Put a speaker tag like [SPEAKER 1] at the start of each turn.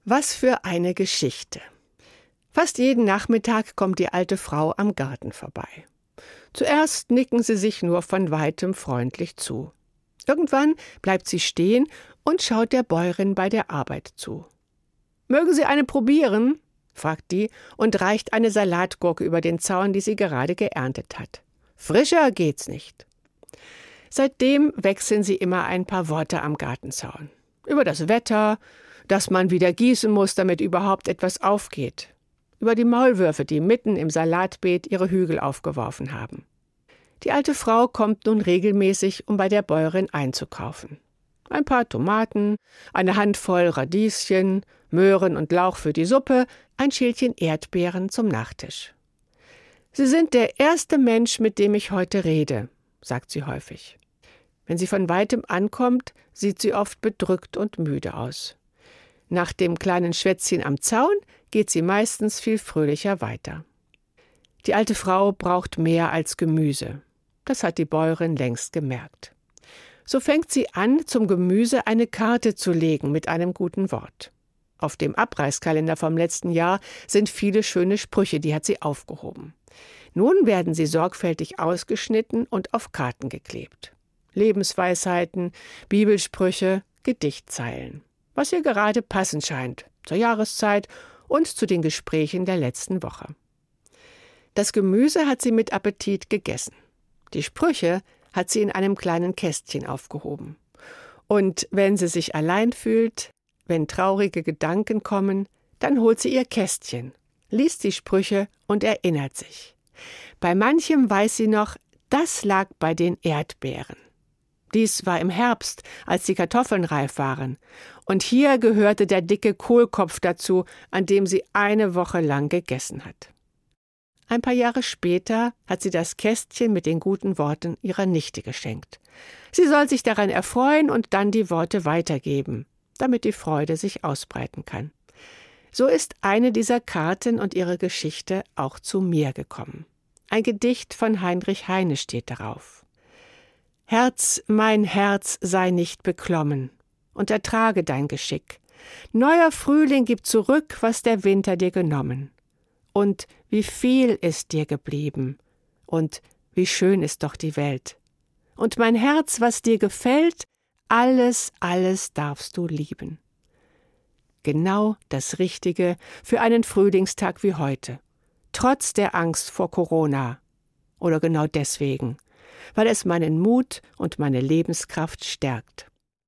[SPEAKER 1] Was für eine Geschichte. Fast jeden Nachmittag kommt die alte Frau am Garten vorbei. Zuerst nicken sie sich nur von weitem freundlich zu. Irgendwann bleibt sie stehen und schaut der Bäuerin bei der Arbeit zu. »Mögen Sie eine probieren?« fragt die und reicht eine Salatgurke über den Zaun, die sie gerade geerntet hat. »Frischer geht's nicht.« Seitdem wechseln sie immer ein paar Worte am Gartenzaun. Über das Wetter, dass man wieder gießen muss, damit überhaupt etwas aufgeht. Über die Maulwürfe, die mitten im Salatbeet ihre Hügel aufgeworfen haben. Die alte Frau kommt nun regelmäßig, um bei der Bäuerin einzukaufen. Ein paar Tomaten, eine Handvoll Radieschen, Möhren und Lauch für die Suppe, ein Schälchen Erdbeeren zum Nachtisch. »Sie sind der erste Mensch, mit dem ich heute rede«, sagt sie häufig. Wenn sie von weitem ankommt, sieht sie oft bedrückt und müde aus. Nach dem kleinen Schwätzchen am Zaun geht sie meistens viel fröhlicher weiter. Die alte Frau braucht mehr als Gemüse. Das hat die Bäuerin längst gemerkt. So fängt sie an, zum Gemüse eine Karte zu legen mit einem guten Wort. Auf dem Abreißkalender vom letzten Jahr sind viele schöne Sprüche, die hat sie aufgehoben. Nun werden sie sorgfältig ausgeschnitten und auf Karten geklebt. Lebensweisheiten, Bibelsprüche, Gedichtzeilen. Was ihr gerade passend scheint, zur Jahreszeit und zu den Gesprächen der letzten Woche. Das Gemüse hat sie mit Appetit gegessen. Die Sprüche hat sie in einem kleinen Kästchen aufgehoben. Und wenn sie sich allein fühlt, wenn traurige Gedanken kommen, dann holt sie ihr Kästchen, liest die Sprüche und erinnert sich. Bei manchem weiß sie noch, das lag bei den Erdbeeren. Dies war im Herbst, als die Kartoffeln reif waren. Und hier gehörte der dicke Kohlkopf dazu, an dem sie eine Woche lang gegessen hat. Ein paar Jahre später hat sie das Kästchen mit den guten Worten ihrer Nichte geschenkt. Sie soll sich daran erfreuen und dann die Worte weitergeben, damit die Freude sich ausbreiten kann. So ist eine dieser Karten und ihre Geschichte auch zu mir gekommen. Ein Gedicht von Heinrich Heine steht darauf. Herz, mein Herz, sei nicht beklommen und ertrage dein Geschick. Neuer Frühling gibt zurück, was der Winter dir genommen. Und wie viel ist dir geblieben und wie schön ist doch die Welt. Und mein Herz, was dir gefällt, alles, alles darfst du lieben. Genau das Richtige für einen Frühlingstag wie heute. Trotz der Angst vor Corona. Oder genau deswegen. Weil es meinen Mut und meine Lebenskraft stärkt.